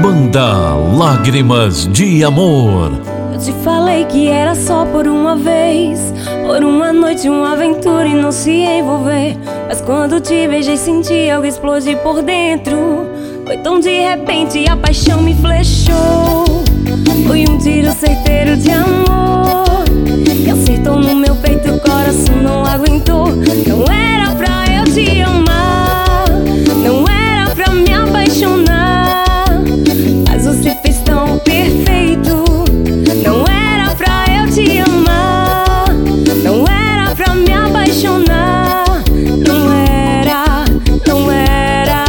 Banda Lágrimas de Amor. Eu te falei que era só por uma vez, por uma noite, uma aventura e não se envolver. Mas quando te beijei senti algo explodir por dentro. Foi tão de repente, a paixão me flechou. Foi um tiro certeiro de amor que acertou no meu peito, o coração não aguentou. Não era pra eu te amar, não era pra me apaixonar, mas você fez tão perfeito. Não era pra eu te amar, não era pra me apaixonar, não era, não era.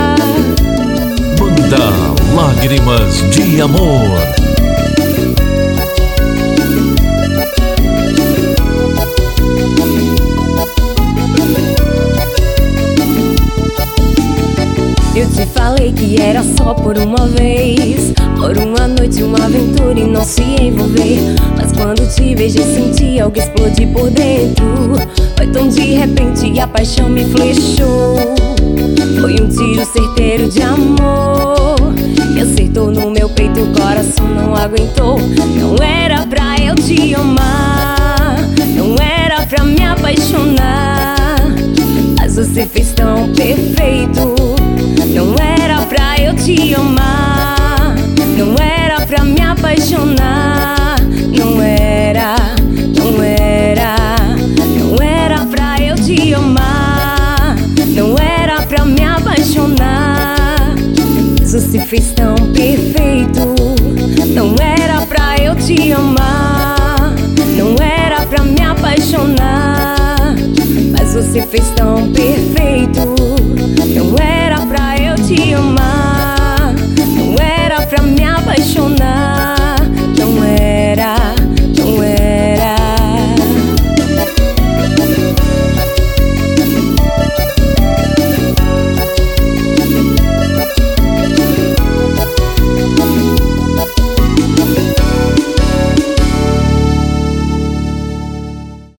Banda Lágrimas de Amor. Eu te falei que era só por uma vez, por uma noite, uma aventura e não se envolver. Mas quando te beijei senti algo explodir por dentro. Foi tão de repente e a paixão me flechou. Foi um tiro certeiro de amor que acertou no meu peito, o coração não aguentou. Não era pra eu te amar, não era pra me apaixonar, mas você fez tão perfeito. Não era pra eu te amar, não era pra me apaixonar, não era, não era, não era pra eu te amar, não era pra me apaixonar, mas você fez tão perfeito. Não era pra eu te amar, não era pra me apaixonar, mas você fez tão perfeito. Não era